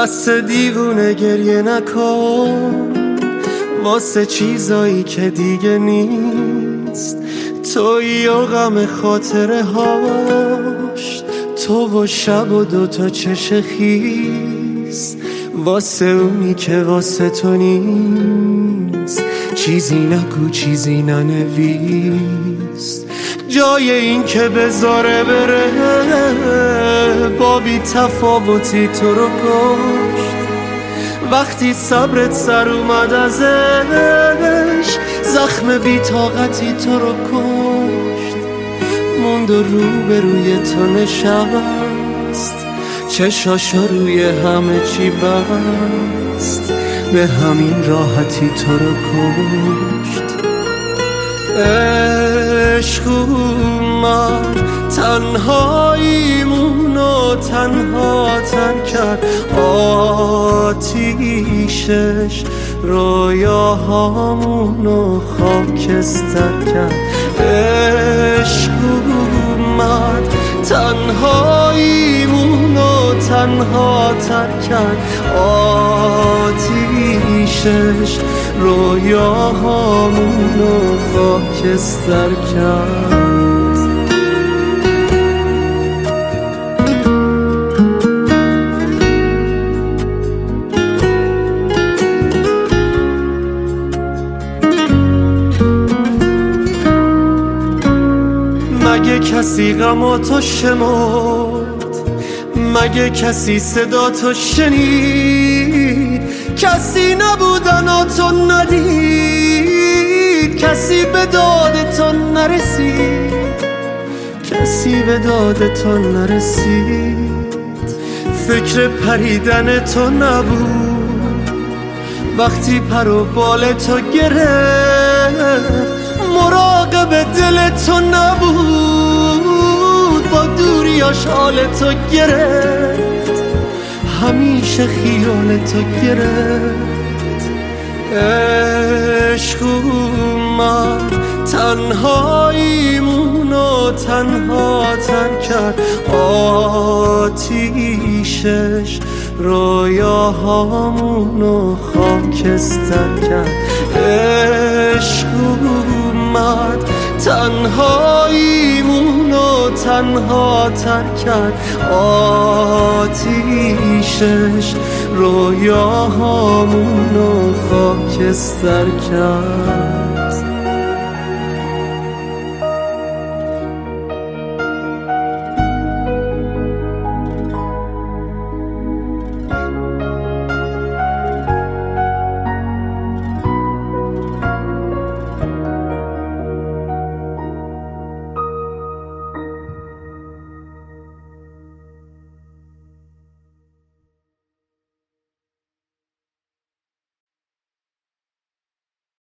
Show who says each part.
Speaker 1: مثل دیوونه گریه نکن واسه چیزایی که دیگه نیست. تویی و غم خاطره هاش، تو و شب و دوتا چش خیس، واسه اونی که واسه تو نیست. چیزی نگو چیزی ننویس، جای این که بذاره بره با بی تفاوتی تو رو کشت. وقتی صبرت سر اومد ازش، زخم بی طاقتی تو رو کشت. موند و روبروی تو نشست، چشاشا روی همه چی بست، به همین راحتی تو رو کشت. عشق اومد تنهاییمونو تنها تن کرد، آتیشش رویاهامونو خاکستر کرد. عشق اومد تنهاییمونو تنها تر کرد، آتیشش رویاهامونو خاکستر کرد. مگه کسی غماتو شمرد؟ مگه کسی صداتو شنید؟ کسی نبودناتو ندید، کسی به دادتو نرسید، کسی به دادتو نرسید. فکر پریدن تو نبود وقتی پر و بال تو گرفت، مراقب دل تو نبود با دوریاش حال تو گرفت، همیشه خیال تو گرفت. عشق اومد تنهاییمونو تنها تن کرد، آتیشش رویاهامونو خاکستر کرد. عشق اومد تنهاییمونو تنها تر کرد، آتیشش رویاهامونو خاکستر کرد.